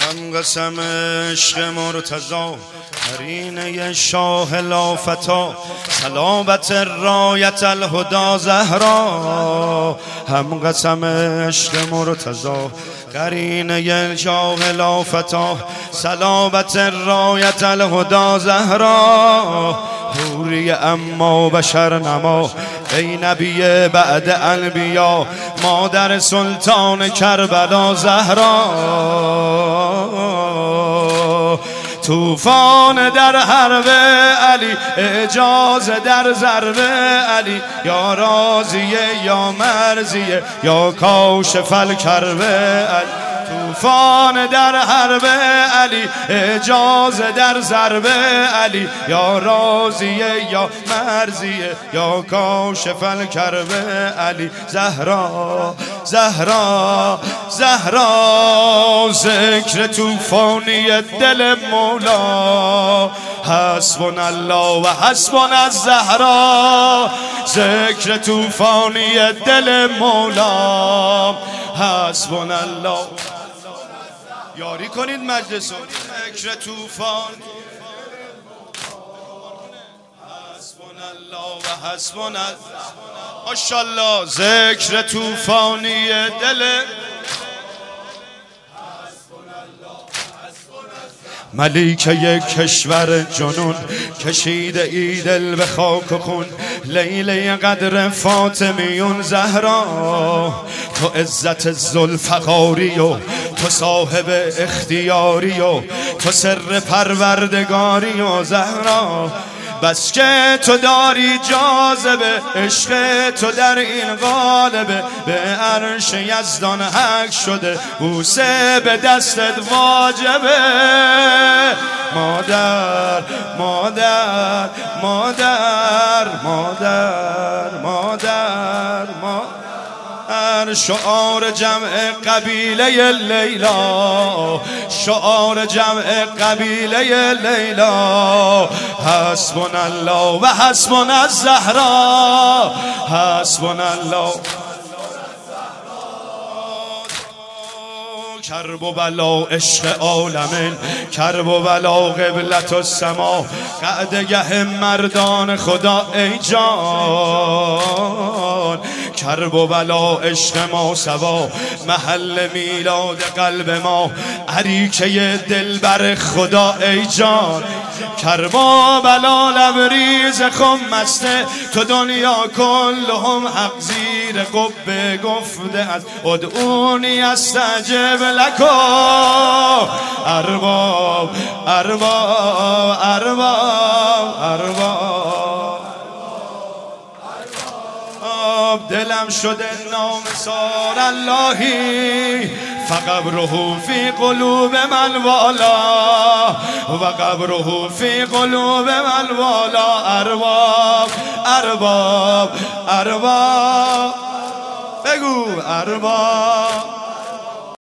هم قسم عشق مرتضی قرینه شاه لافتا صلابت رایت الهدی زهرا. هم قسم عشق مرتضی قرینه شاه لافتا صلابت رایت الهدی زهرا. حوری اما بشر نما ای نبی بعد انبیا مادر سلطان کربلا زهرا. طوفان در حرب علی اجازه در ضرب علی یا راضیه یا مرضیه یا کاشف الکرب علی. طوفان در حرب علی اجازه در ضرب علی یا راضیه یا مرضیه یا کاشف الکرب علی. زهرا زهرا زهرا ذکر طوفانی دل مولا حسبنا الله و حسبنا الزهرا. ذکر طوفانی دل مولا حسبنا الله. یاری کنید مجلسو. ذکر طوفان حسبنا الله و حسبنا ماشاءالله. ذکر طوفانی دل ملیکه کشور جنون کشیده ای دل به خاک و خون لیله قدر فاطمیون زهرا. تو عزت ذوالفقاری و تو صاحب اختیاری و تو سر پروردگاری و زهرا. بس که تو داری جاذبه عشق تو در این قالبه به عرش یزدان حق شده بوسه به دستت واجبه. مادر مادر مادر مادر مادر مادر شعار جمع قبیله لیلا شعار جمع قبیله لیلا. حسبنا الله و حسبنا الزهرا حسبنا الله. کرب و بلا عشق عالمین کرب و بلا قبلت السما قعدگه مردان خدا ای جان. کرب و بلا عشق ما سوا محل میلاد قلب ما عریکه دل بر خدا ای جان. کرب و بلا لبریز خم مسته تو دنیا کلهم حق زیر قبه گفته از ادعونی استجب لکو. ارباب ارباب ارباب ارباب دلم شده نام سار اللهی فقبره فی قلوب من والا و قبره فی قلوب من والا. ارباب ارباب ارباب بگو ارباب